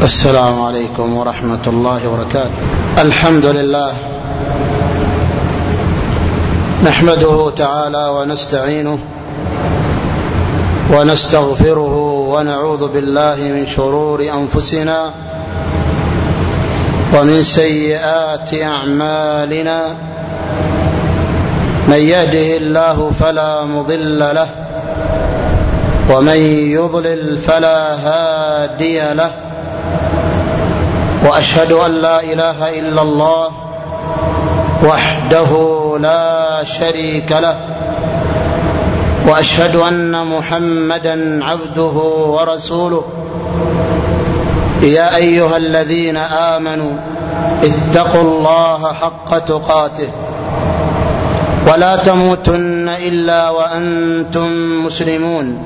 السلام عليكم ورحمة الله وبركاته. الحمد لله نحمده تعالى ونستعينه ونستغفره ونعوذ بالله من شرور أنفسنا ومن سيئات أعمالنا. من يهده الله فلا مضل له ومن يضلل فلا هادي له، وأشهد أن لا إله إلا الله وحده لا شريك له، وأشهد أن محمدا عبده ورسوله. يا أيها الذين آمنوا اتقوا الله حق تقاته ولا تموتن إلا وأنتم مسلمون.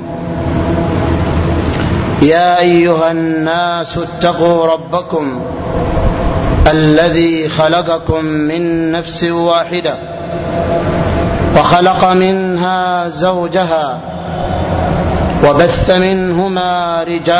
يا أيها الناس اتقوا ربكم الذي خلقكم من نفس واحدة وخلق منها زوجها وبث منهما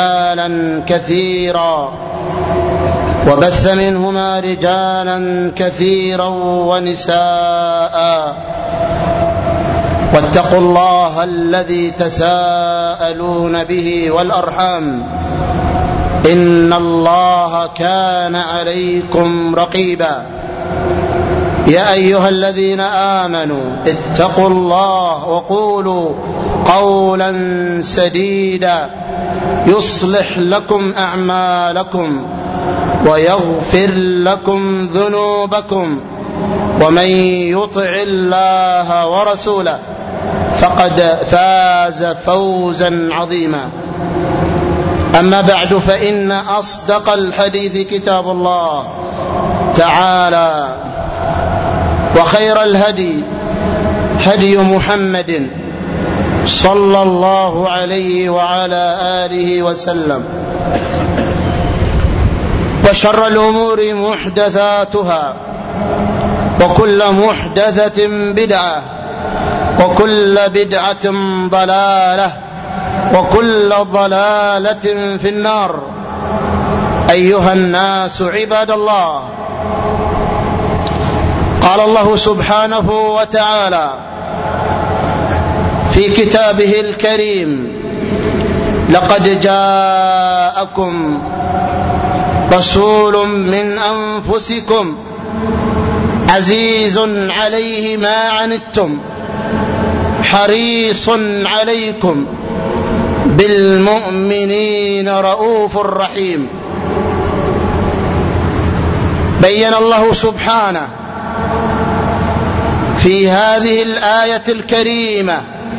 رجالا كثيرا ونساء. واتقوا الله الذي تساءلون به والأرحام إن الله كان عليكم رقيبا. يا أيها الذين آمنوا اتقوا الله وقولوا قولا سديدا يصلح لكم أعمالكم ويغفر لكم ذنوبكم، ومن يطع الله ورسوله فقد فاز فوزا عظيما. أما بعد، فإن أصدق الحديث كتاب الله تعالى، وخير الهدي هدي محمد صلى الله عليه وعلى آله وسلم، وشر الأمور محدثاتها، وكل محدثة بدعة، وكل بدعة ضلالة، وكل ضلالة في النار. أيها الناس عباد الله، قال الله سبحانه وتعالى في كتابه الكريم: لقد جاءكم رسول من أنفسكم عزيز عليه ما عنتم حريص عليكم بالمؤمنين رؤوف رحيم. بين الله سبحانه في هذه الآية الكريمة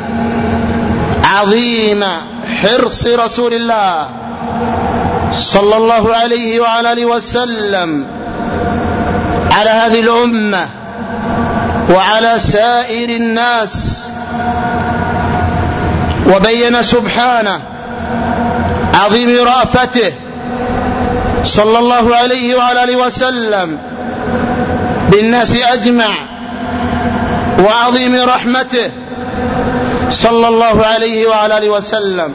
عظيم حرص رسول الله صلى الله عليه وعلى آله وسلم على هذه الأمة وعلى سائر الناس. وبين سبحانه عظيم رأفته صلى الله عليه وعلى آله وسلم بالناس أجمع، وعظيم رحمته صلى الله عليه وعلى آله وسلم.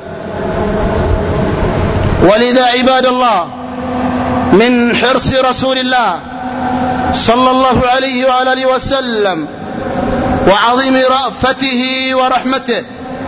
ولذا عباد الله، من حرص رسول الله صلى الله عليه وعلى آله وسلم وعظيم رأفته ورحمته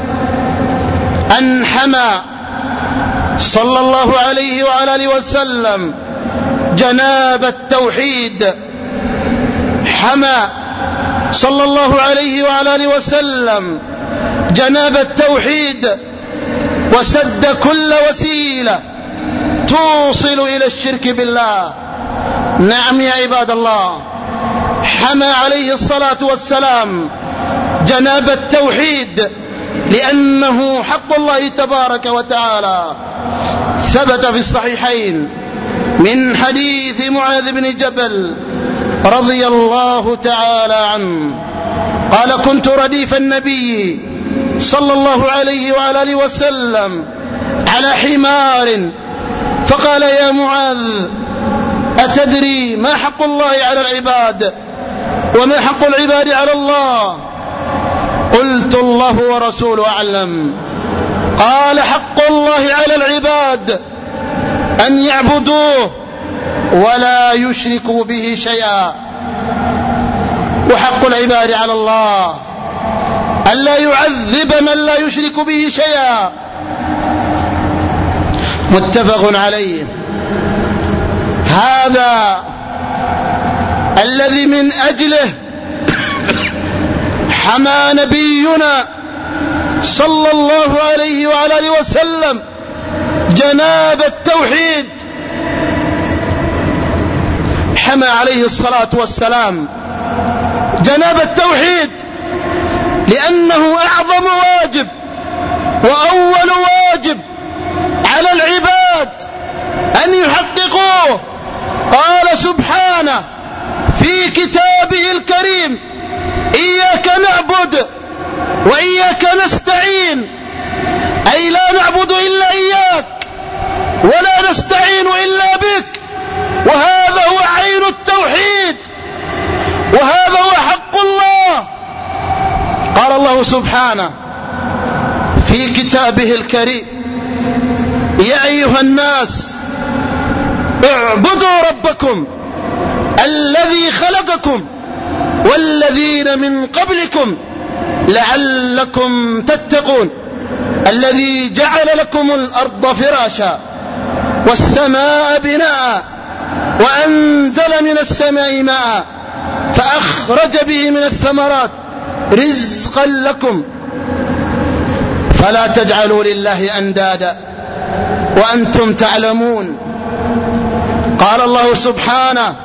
أن حمى صلى الله عليه وعلى آله وسلم جناب التوحيد. حمى صلى الله عليه وعلى آله وسلم جناب التوحيد، وسد كل وسيلة توصل إلى الشرك بالله. نعم يا عباد الله، حمى عليه الصلاة والسلام جناب التوحيد لأنه حق الله تبارك وتعالى. ثبت في الصحيحين من حديث معاذ بن جبل رضي الله تعالى عنه قال: كنت رديف النبي صلى الله عليه وعلى آله وسلم على حمار، فقال: يا معاذ، أتدري ما حق الله على العباد وما حق العباد على الله؟ قلت: الله ورسوله أعلم. قال: حق الله على العباد أن يعبدوه ولا يشركوا به شيئا. وحق العباد على الله ألا يعذب من لا يشرك به شيئا. متفق عليه. هذا الذي من أجله حمى نبينا صلى الله عليه وعلى آله وسلم جناب التوحيد. حمى عليه الصلاة والسلام جناب التوحيد لأنه أعظم واجب وأول واجب على العباد أن يحققوه. قال سبحانه في كتابه الكريم: إياك نعبد وإياك نستعين، أي لا نعبد إلا إياك ولا نستعين إلا بك. وهذا هو عين التوحيد، وهذا هو حق الله. قال الله سبحانه في كتابه الكريم: يا أيها الناس اعبدوا ربكم الذي خلقكم والذين من قبلكم لعلكم تتقون، الذي جعل لكم الأرض فراشا والسماء بناء وأنزل من السماء ماء فأخرج به من الثمرات رزقا لكم فلا تجعلوا لله أندادا وأنتم تعلمون. قال الله سبحانه: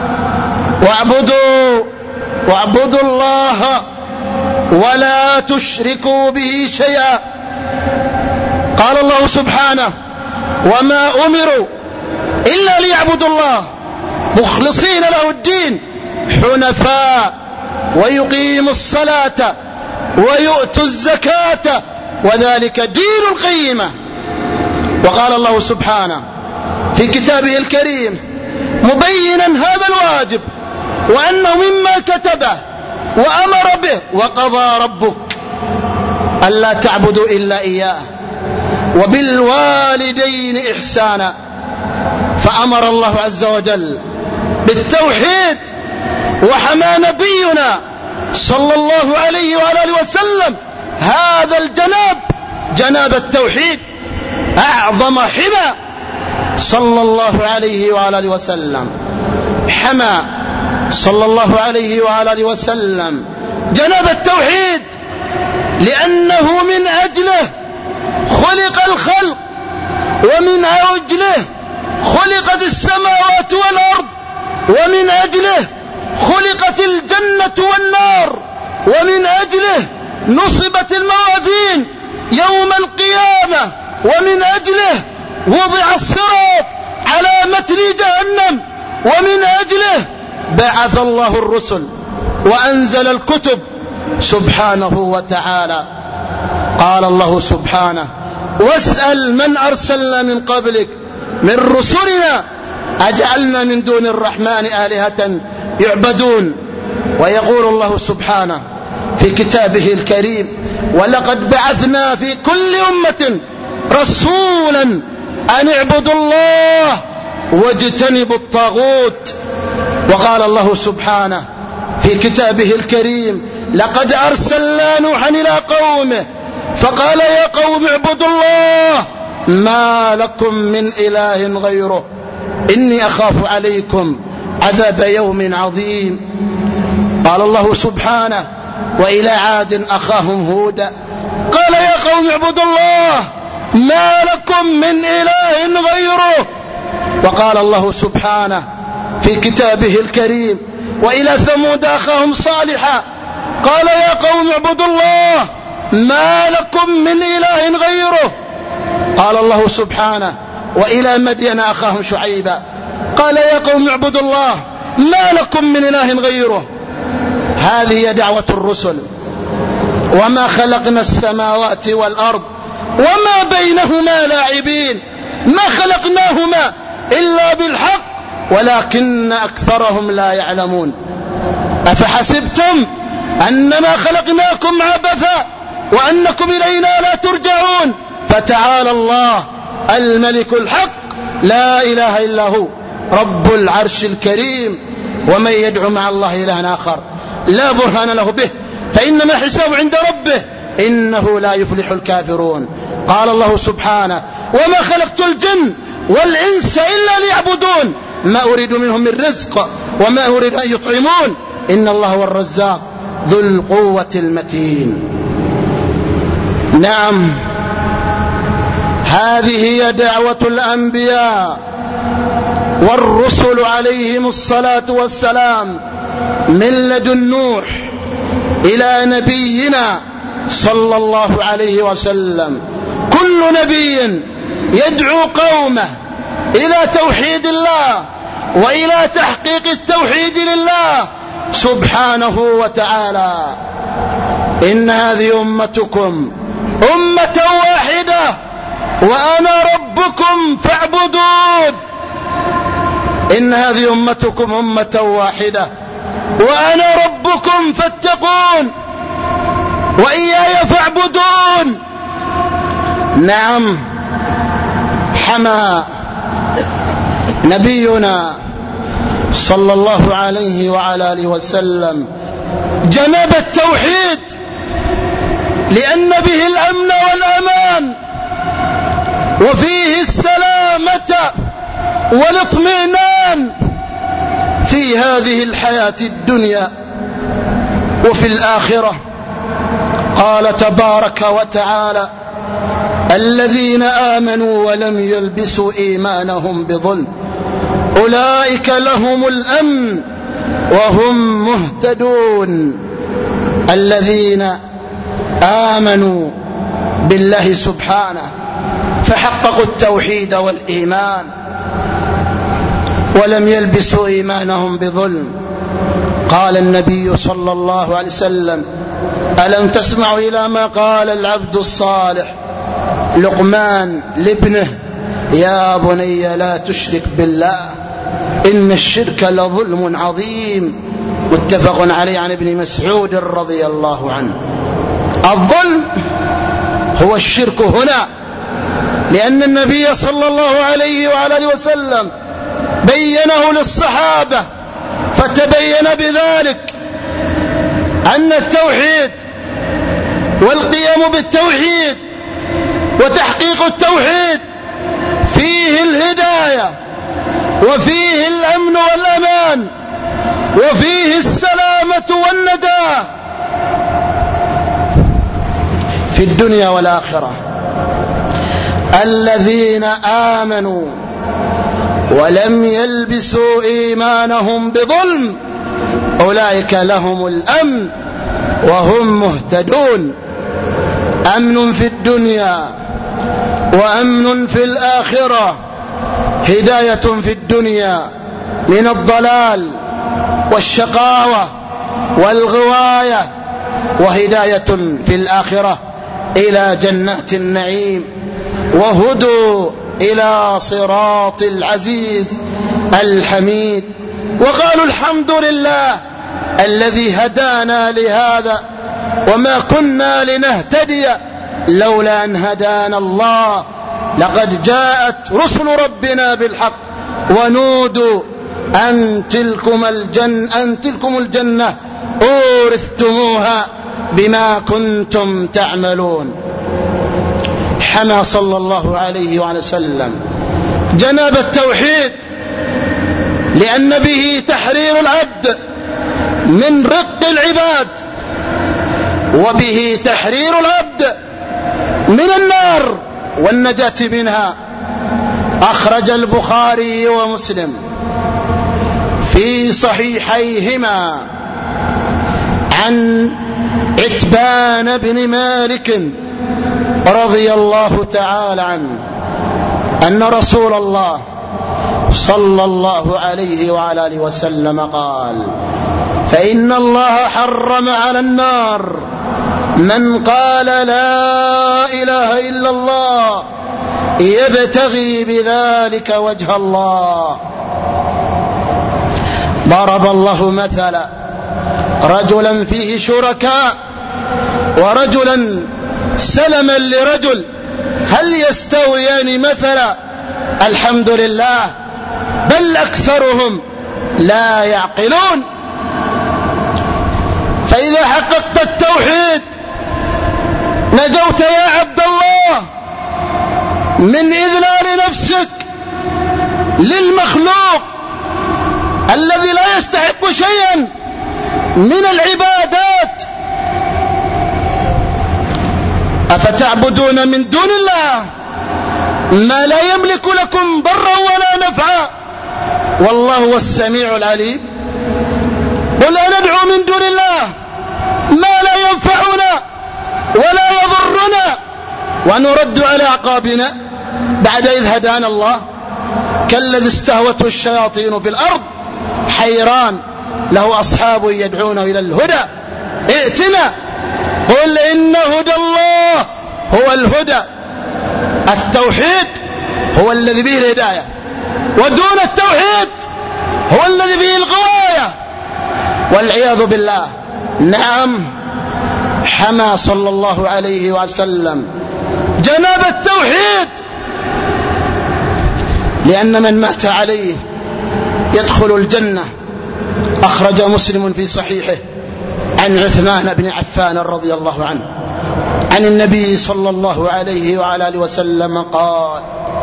واعبدوا الله ولا تشركوا به شيئا. قال الله سبحانه: وما أمروا إلا ليعبدوا الله مخلصين له الدين حنفاء ويقيموا الصلاة ويؤتوا الزكاة وذلك دين القيمة. وقال الله سبحانه في كتابه الكريم مبينا هذا الواجب وأنه مما كتبه وأمر به: وقضى ربك ألا تعبدوا إلا إياه وبالوالدين إحسانا. فأمر الله عز وجل بالتوحيد، وحمى نبينا صلى الله عليه وآله وسلم هذا جناب التوحيد، أعظم حمى صلى الله عليه وآله وسلم. حمى صلى الله عليه وآله وسلم جناب التوحيد لأنه من أجله خلق الخلق، ومن أجله خلقت السماوات والأرض، ومن أجله خلقت الجنة والنار، ومن أجله نصبت الموازين يوم القيامة، ومن أجله وضع الصراط على متن جهنم، ومن أجله بعث الله الرسل وأنزل الكتب سبحانه وتعالى. قال الله سبحانه: واسأل من أرسلنا من قبلك من رسلنا أجعلنا من دون الرحمن آلهة يعبدون. ويقول الله سبحانه في كتابه الكريم: ولقد بعثنا في كل أمة رسولا أن اعبدوا الله واجتنبوا الطاغوت. وقال الله سبحانه في كتابه الكريم: لقد أرسلنا نوحا إلى قومه فقال يا قوم اعبدوا الله ما لكم من إله غيره إني أخاف عليكم عذاب يوم عظيم. قال الله سبحانه: وإلى عاد أخاهم هودا قال يا قوم اعبدوا الله ما لكم من إله غيره. وقال الله سبحانه في كتابه الكريم: وإلى ثمود أخاهم صالحا قال يا قوم اعبدوا الله ما لكم من إله غيره. قال الله سبحانه: وإلى مدين أخاهم شعيبا قال يا قوم اعبدوا الله ما لكم من إله غيره. هذه دعوة الرسل. وما خلقنا السماوات والأرض وما بينهما لاعبين، ما خلقناهما إلا بالحق ولكن أكثرهم لا يعلمون. أفحسبتم أنما خلقناكم عبثا وأنكم إلينا لا ترجعون فتعالى الله الملك الحق لا إله إلا هو رب العرش الكريم. ومن يدعو مع الله إلها آخر لا برهان له به فإنما حسابه عند ربه إنه لا يفلح الكافرون. قال الله سبحانه: وما خلقت الجن والإنس إلا ليعبدون ما أريد منهم من رزق وما أريد أن يطعمون إن الله هو الرزاق ذو القوة المتين. نعم، هذه هي دعوة الأنبياء والرسل عليهم الصلاة والسلام من لدن نوح إلى نبينا صلى الله عليه وسلم. كل نبي يدعو قومه إلى توحيد الله وإلى تحقيق التوحيد لله سبحانه وتعالى. إن هذه أمتكم أمة واحدة وأنا ربكم فاعبدون. إن هذه أمتكم أمة واحدة وأنا ربكم فاتقون وإياي فاعبدون. نعم، حمى نبينا صلى الله عليه وعلى آله وسلم جناب التوحيد لأن به الأمن والأمان وفيه السلامة والاطمئنان في هذه الحياة الدنيا وفي الآخرة. قال تبارك وتعالى: الذين آمنوا ولم يلبسوا إيمانهم بظلم أولئك لهم الأمن وهم مهتدون. الذين آمنوا بالله سبحانه فحققوا التوحيد والإيمان ولم يلبسوا إيمانهم بظلم. قال النبي صلى الله عليه وسلم: ألم تسمعوا إلى ما قال العبد الصالح لقمان لابنه: يا بني لا تشرك بالله إن الشرك لظلم عظيم. متفق عليه عن ابن مسعود رضي الله عنه. الظلم هو الشرك هنا، لأن النبي صلى الله عليه وعلى آله وسلم بينه للصحابة فتبين بذلك أن التوحيد والقيام بالتوحيد وتحقيق التوحيد فيه الهداية وفيه الأمن والأمان وفيه السلامة والندى في الدنيا والآخرة. الذين آمنوا ولم يلبسوا إيمانهم بظلم أولئك لهم الأمن وهم مهتدون. أمن في الدنيا وأمن في الآخرة. هداية في الدنيا من الضلال والشقاوة والغواية، وهداية في الآخرة إلى جنات النعيم، وهدوا إلى صراط العزيز الحميد. وقالوا الحمد لله الذي هدانا لهذا وما كنا لنهتدي لولا أن هدانا الله لقد جاءت رسل ربنا بالحق ونودوا أن تلكم الجنة أورثتموها بما كنتم تعملون. حمى صلى الله عليه وسلم جناب التوحيد لأن به تحرير العبد من رق العباد وبه تحرير العبد من النار والنجاة منها. أخرج البخاري ومسلم في صحيحيهما عن عتبان بن مالك رضي الله تعالى عنه أن رسول الله صلى الله عليه وعلى آله وسلم قال: فإن الله حرم على النار من قال لا إله إلا الله يبتغي بذلك وجه الله. ضرب الله مثلا رجلا فيه شركاء ورجلا سلما لرجل هل يستويان مثلا؟ الحمد لله، بل أكثرهم لا يعقلون. فإذا حققت التوحيد نجوت يا عبد الله من إذلال نفسك للمخلوق الذي لا يستحق شيئا من العبادات. أفتعبدون من دون الله ما لا يملك لكم ضرا ولا نفعا والله هو السميع العليم. ولا ندعو من دون الله ما لا ينفعنا ولا يضرنا ونرد على أعقابنا بعد إذ هدانا الله، كالذي استهوته الشياطين في الأرض حيران له أصحاب يدعونه إلى الهدى ائتنا قل إن هدى الله هو الهدى. التوحيد هو الذي به الهداية، ودون التوحيد هو الذي به الغواية والعياذ بالله. نعم، حمى صلى الله عليه وسلم جناب التوحيد، لأن من مات عليه يدخل الجنة. أخرج مسلم في صحيحه عن عثمان بن عفان رضي الله عنه عن النبي صلى الله عليه وعلى آله وسلم قال: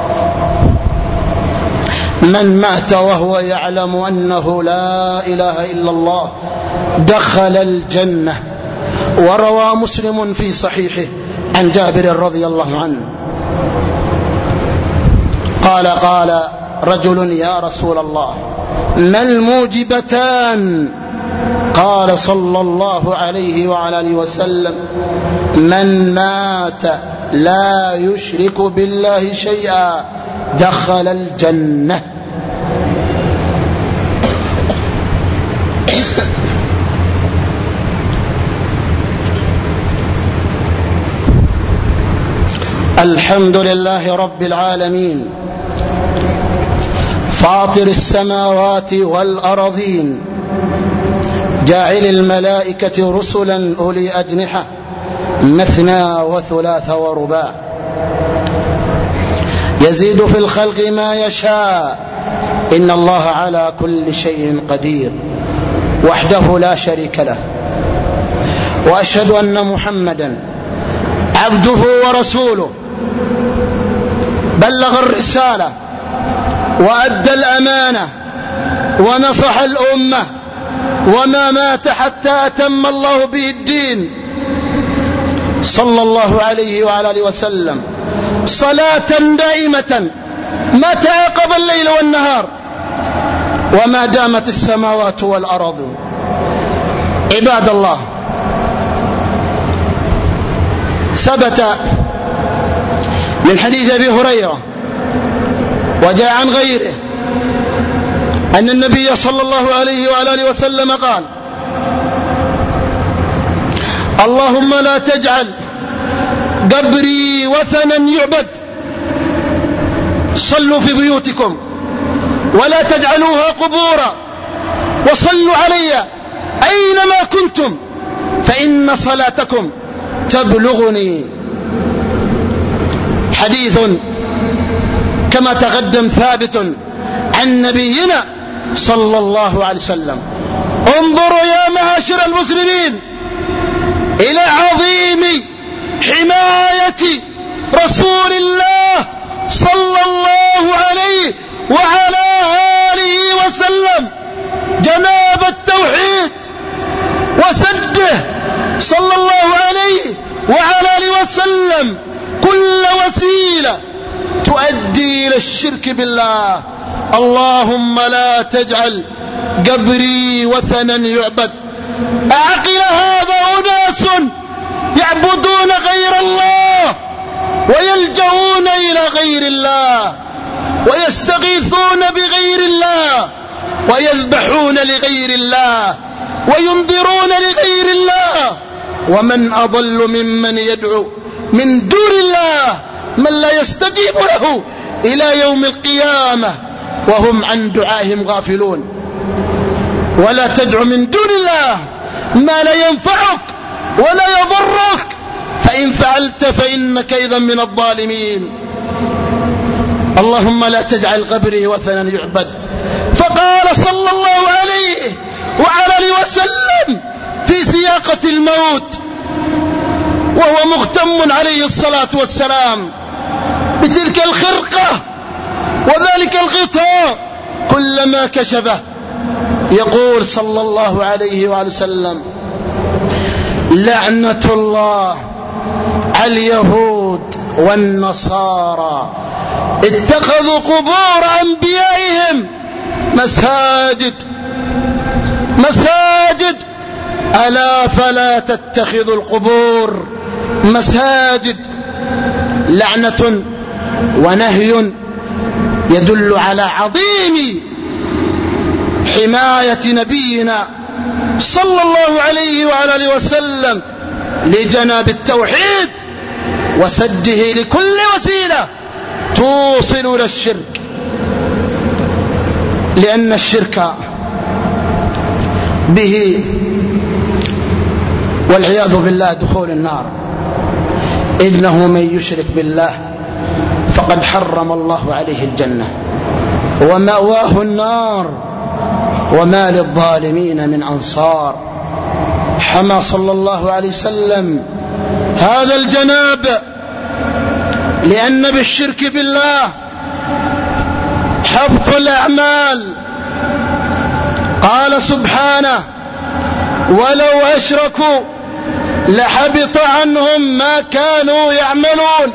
من مات وهو يعلم أنه لا إله إلا الله دخل الجنة. وروى مسلم في صحيحه عن جابر رضي الله عنه قال رجل: يا رسول الله ما الموجبتان؟ قال صلى الله عليه وعلى آله وسلم: من مات لا يشرك بالله شيئا دخل الجنة. الحمد لله رب العالمين فاطر السماوات والأرضين جاعل الملائكة رسلا أولي أجنحة مثنى وثلاث ورباع يزيد في الخلق ما يشاء إن الله على كل شيء قدير وحده لا شريك له. وأشهد أن محمدا عبده ورسوله بلغ الرسالة وأدى الأمانة ونصح الأمة وما مات حتى أتم الله به الدين صلى الله عليه وعلى آله وسلم صلاة دائمة ما تعاقب الليل والنهار وما دامت السماوات والأرض. عباد الله، ثبت من حديث أبي هريرة وجاء عن غيره أن النبي صلى الله عليه وعلى آله وسلم قال: اللهم لا تجعل قبري وثنا يعبد. صلوا في بيوتكم ولا تجعلوها قبورا وصلوا علي أينما كنتم فإن صلاتكم تبلغني. حديث كما تقدم ثابت عن نبينا صلى الله عليه وسلم. انظروا يا معاشر المسلمين إلى عظيم حماية رسول الله صلى الله عليه وعلى آله وسلم جناب التوحيد وسده صلى الله عليه وعلى آله وسلم كل وسيلة تؤدي إلى الشرك بالله. اللهم لا تجعل قبري وثنا يعبد. أعقل هذا أناس يعبدون غير الله ويلجؤون إلى غير الله ويستغيثون بغير الله ويذبحون لغير الله وينذرون لغير الله. ومن أضل ممن يدعو من دون الله من لا يستجيب له إلى يوم القيامة وهم عن دعائهم غافلون. ولا تدع من دون الله ما لا ينفعك ولا يضرك، فإن فعلت فإنك إذا من الظالمين. اللهم لا تجعل قبري وثنا يعبد. فقال صلى الله عليه وعلى آله وسلم في سياقة الموت وهو مغتم عليه الصلاة والسلام بتلك الخرقة وذلك الغطاء كلما كشفه يقول صلى الله عليه وآله وسلم: لعنة الله على اليهود والنصارى اتخذوا قبور أنبيائهم مساجد ألا فلا تتخذوا القبور مساجد. لعنة ونهي يدل على عظيم حماية نبينا صلى الله عليه وعلى آله وسلم لجناب التوحيد وسده لكل وسيلة توصل إلى الشرك، لأن الشرك به والعياذ بالله دخول النار. إنه من يشرك بالله فقد حرم الله عليه الجنة ومأواه النار وما للظالمين من أنصار. حمى صلى الله عليه وسلم هذا الجناب، لأن بالشرك بالله حبط الأعمال. قال سبحانه: ولو أشركوا لحبط عنهم ما كانوا يعملون.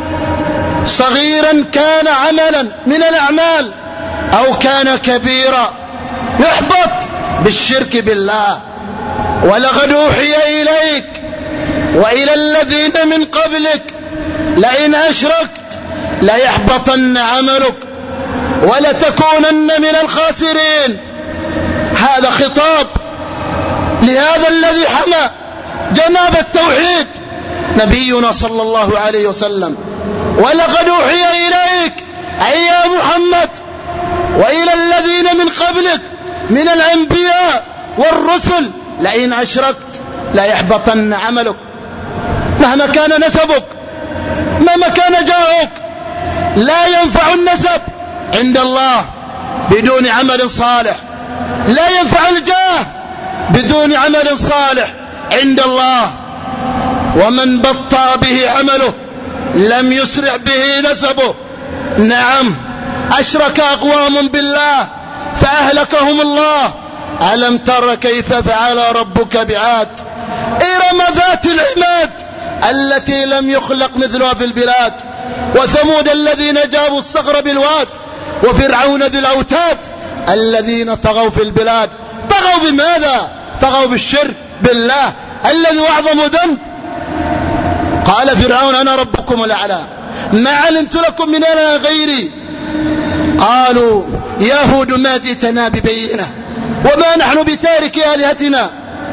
صغيرا كان عملا من الأعمال أو كان كبيرا يحبط بالشرك بالله. ولقد أوحي إليك وإلى الذين من قبلك لئن أشركت ليحبطن عملك ولتكونن من الخاسرين. هذا خطاب لهذا الذي حمى جناب التوحيد نبينا صلى الله عليه وسلم: ولقد أوحي إليك أي يا محمد وإلى الذين من قبلك من الأنبياء والرسل لئن أشركت ليحبطن عملك. مهما كان نسبك، مهما كان جاهك، لا ينفع النسب عند الله بدون عمل صالح، لا ينفع الجاه بدون عمل صالح عند الله. ومن بطأ به عمله لم يسرع به نسبه. نعم، أشرك أقوام بالله فأهلكهم الله. ألم تر كيف فعل ربك بعاد إرم ذات العماد التي لم يخلق مثلها في البلاد. وثمود الذين جابوا الصخر بالواد. وفرعون ذي الأوتاد الذين طغوا في البلاد. طغوا بماذا؟ طغوا بالشرك بالله الذي أعظم ذنب. قال فرعون: أنا ربكم الأعلى ما علمت لكم من إله غيري. قالوا: يا هود ما جئتنا ببينة وما نحن بتارك آلهتنا.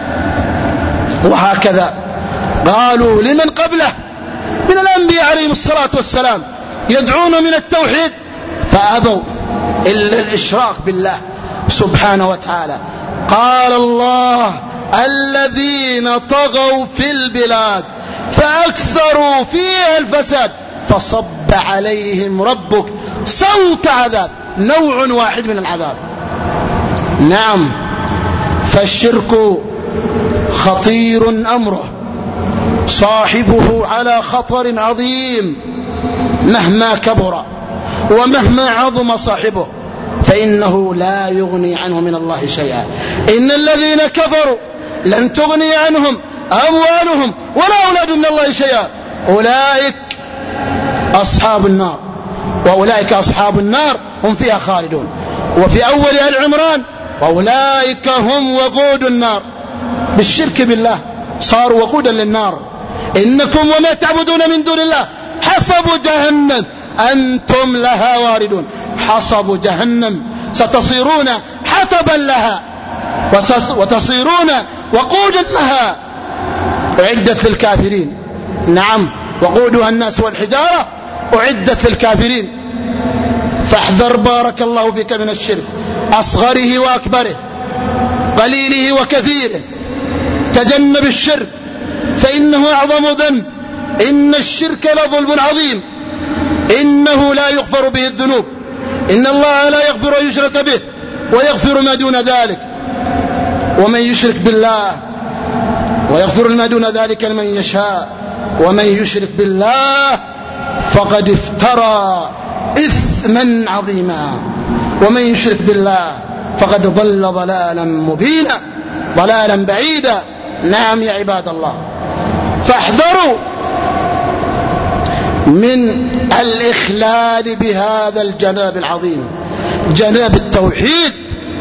وهكذا قالوا لمن قبله من الأنبياء عليهم الصلاة والسلام يدعون من التوحيد فأبوا إلا الإشراك بالله سبحانه وتعالى. قال الله: الذين طغوا في البلاد فأكثروا فيها الفساد فصب عليهم ربك صوت عذاب. نوع واحد من العذاب. نعم، فالشرك خطير أمره، صاحبه على خطر عظيم مهما كبر ومهما عظم صاحبه، فإنه لا يغني عنه من الله شيئا. إن الذين كفروا لن تغني عنهم أموالهم ولا أولاد من الله شيئا أولئك أصحاب النار وأولئك أصحاب النار هم فيها خالدون. وفي أول آل عمران: وأولئك هم وقود النار. بالشرك بالله صاروا وقودا للنار. إنكم وما تعبدون من دون الله حصب جهنم أنتم لها واردون. حصب جهنم، ستصيرون حطبا لها وتصيرون وقودا لها. أعدت للكافرين. نعم، وقودها الناس والحجارة أعدت للكافرين. فاحذر بارك الله فيك من الشرك، أصغره وأكبره، قليله وكثيره. تجنب الشرك فإنه أعظم ذنب. إن الشرك لظلم عظيم. إنه لا يغفر به الذنوب، إن الله لا يغفر أن يشرك به ويغفر ما دون ذلك، ومن يشرك بالله ويغفر ما دون ذلك لمن يشاء، ومن يشرك بالله فقد افترى إثما عظيما، ومن يشرك بالله فقد ضل ضلالا مبينا، ضلالا بعيدا. نعم يا عباد الله، فاحذروا من الإخلال بهذا الجناب العظيم، جناب التوحيد،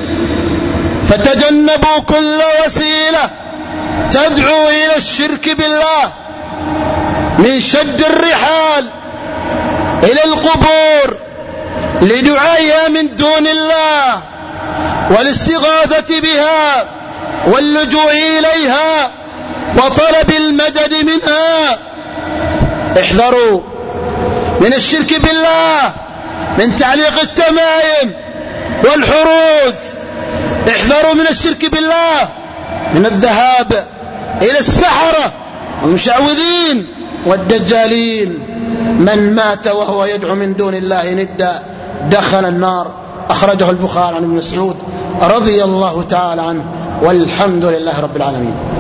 فتجنبوا كل وسيلة تدعو إلى الشرك بالله، من شد الرحال إلى القبور لدعائها من دون الله والاستغاثة بها واللجوء إليها وطلب المدد منها. احذروا من الشرك بالله، من تعليق التمائم والحروز، احذروا من الشرك بالله من الذهاب إلى السحرة والمشعوذين والدجالين. من مات وهو يدعو من دون الله ندا دخل النار. أخرجه البخاري عن ابن مسعود رضي الله تعالى عنه، والحمد لله رب العالمين.